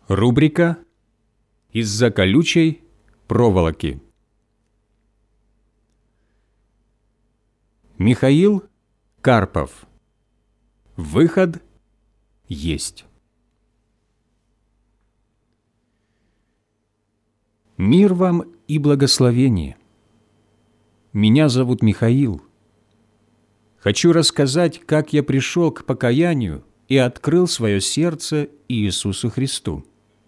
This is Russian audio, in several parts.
Рубрика «Из-за колючей проволоки». Михаил Карпов. Выход есть. Мир вам и благословение. Меня зовут Михаил. Хочу рассказать, как я пришел к покаянию и открыл свое сердце Иисусу Христу.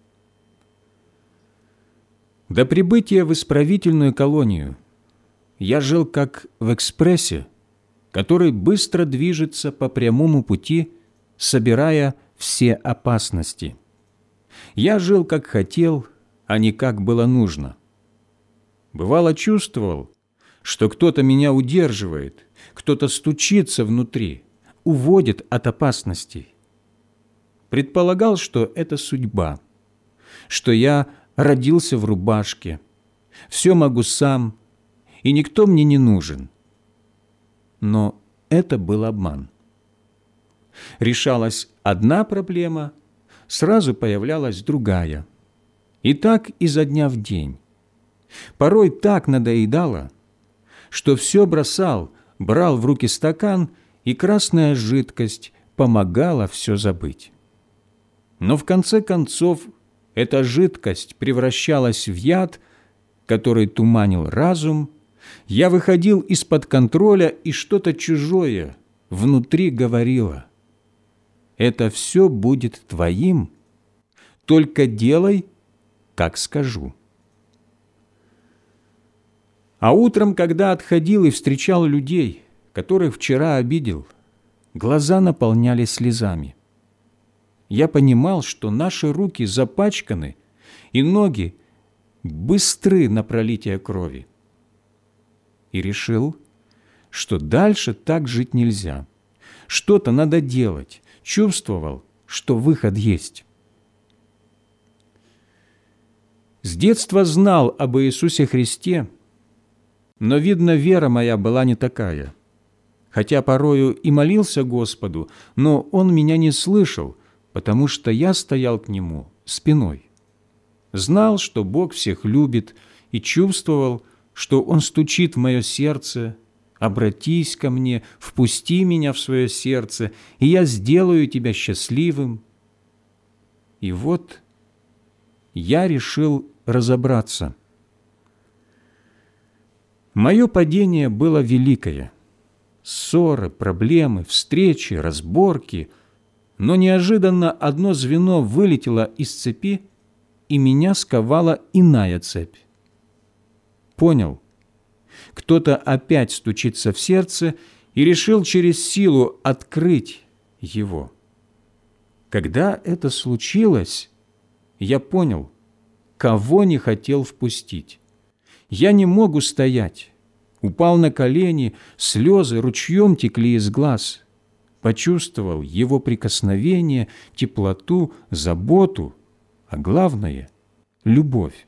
До прибытия в исправительную колонию я жил как в экспрессе, который быстро движется по прямому пути, собирая все опасности. Я жил как хотел, а не как было нужно. Бывало, чувствовал, что кто-то меня удерживает, кто-то стучится внутри, уводит от опасностей. Предполагал, что это судьба, что я родился в рубашке, все могу сам, и никто мне не нужен. Но это был обман. Решалась одна проблема, сразу появлялась другая. И так изо дня в день. Порой так надоедало, что все бросал, брал в руки стакан, и красная жидкость помогала все забыть. Но в конце концов эта жидкость превращалась в яд, который туманил разум. Я выходил из-под контроля, и что-то чужое внутри говорило: «Это все будет твоим, только делай, как скажу». А утром, когда отходил и встречал людей, которых вчера обидел, глаза наполнялись слезами. Я понимал, что наши руки запачканы и ноги быстры на пролитие крови. И решил, что дальше так жить нельзя. Что-то надо делать. Чувствовал, что выход есть. С детства знал об Иисусе Христе, но, видно, вера моя была не такая. Хотя порою и молился Господу, но Он меня не слышал, потому что я стоял к Нему спиной. Знал, что Бог всех любит, и чувствовал, что Он стучит в мое сердце: «Обратись ко мне, впусти меня в свое сердце, и я сделаю тебя счастливым». И вот я решил разобраться. Мое падение было великое. Ссоры, проблемы, встречи, разборки. Но неожиданно одно звено вылетело из цепи, и меня сковала иная цепь. Понял, кто-то опять стучится в сердце, и решил через силу открыть его. Когда это случилось, я понял, кого не хотел впустить. Я не мог устоять. Упал на колени, слезы ручьем текли из глаз. Почувствовал его прикосновение, теплоту, заботу, а главное – любовь.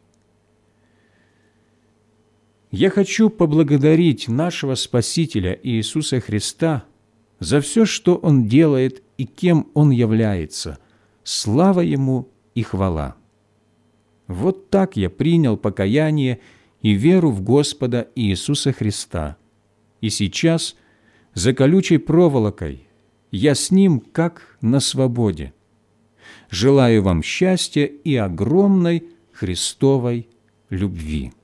Я хочу поблагодарить нашего Спасителя Иисуса Христа за все, что Он делает и кем Он является. Слава Ему и хвала! Вот так я принял покаяние и веру в Господа Иисуса Христа. И сейчас за колючей проволокой я с Ним как на свободе. Желаю вам счастья и огромной Христовой любви.